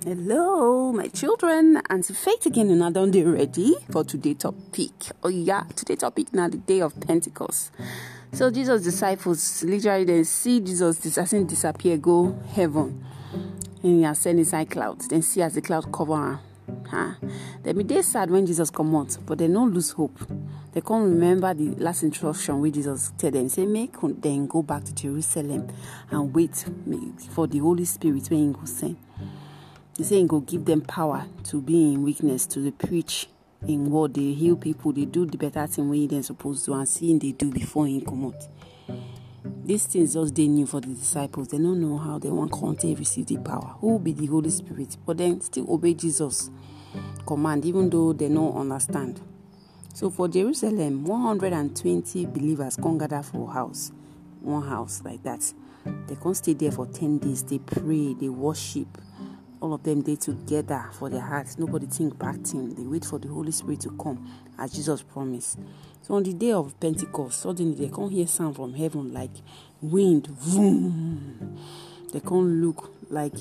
Hello, my children. Auntie Faith again, and I don't dey ready for today's topic. Oh yeah, today's topic now the day of Pentecost. So Jesus' disciples literally they see Jesus disappear, go heaven, and he ascend inside clouds. Then see as the cloud cover am. They be dey sad when Jesus come out, but they don't lose hope. They can't remember the last instruction where Jesus tell them, say make them go back to Jerusalem and wait for the Holy Spirit when he go send. He say he go give them power to be in weakness, to preach in word, they heal people, they do the better thing when they're supposed to, and seeing they do before he come out. These things just they new for the disciples. They don't know how they want to receive the power. Who will be the Holy Spirit? But then still obey Jesus' command, even though they don't understand. So for Jerusalem, 120 believers come gather for one house like that. They can't stay there for 10 days. They pray, they worship. All of them, they together for their hearts. Nobody think back to him. They wait for the Holy Spirit to come as Jesus promised. So on the day of Pentecost, suddenly they can't hear sound from heaven like wind. Vroom. They can't look like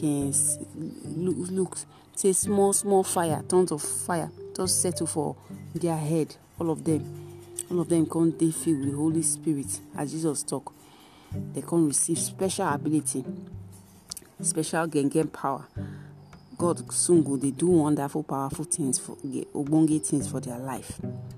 say small fire, tons of fire just settle for their head. All of them can't they feel the Holy Spirit as Jesus talk. They can't receive special ability, special gang power. God soon go they do wonderful, powerful things for obonge things for their life.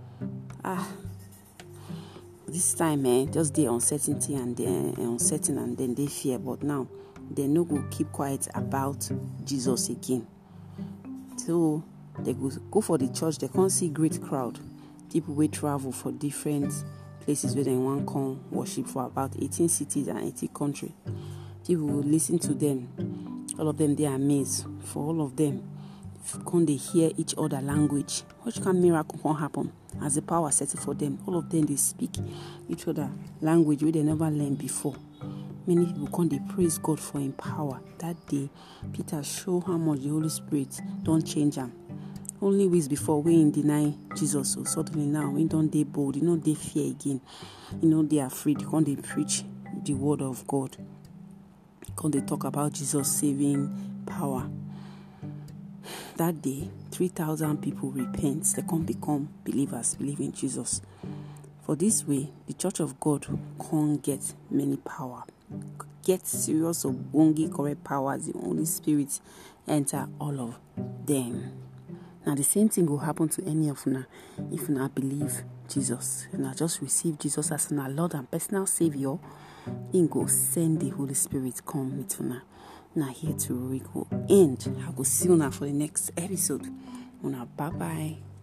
This time, just the uncertainty and then uncertain and then they fear, but now they no go keep quiet about Jesus again. So they go for the church. They can't see great crowd. People will travel for different places where they want come worship for about 18 cities and 80 countries. People will listen to them. All of them, they are amazed. For all of them, can they hear each other language? Which kind of miracle can happen as the power settled for them? All of them, they speak each other language where they never learned before. Many people can they praise God for his power. That day, Peter showed how much the Holy Spirit don't change him. Only weeks before, we deny Jesus. So suddenly now, we don't they bold, they fear again. They are afraid. Can they preach the word of God? Can they talk about Jesus saving power? That day, 3,000 people repent. They can become believers, believe in Jesus. For this way, the Church of God can't get many power. Get serious or bongi correct powers. The Holy Spirit enter all of them. Now the same thing will happen to any of you if you believe Jesus. And I just receive Jesus as our Lord and personal Savior. He go send the Holy Spirit come meet you now here to we go end. I will see you now for the next episode. Bye bye.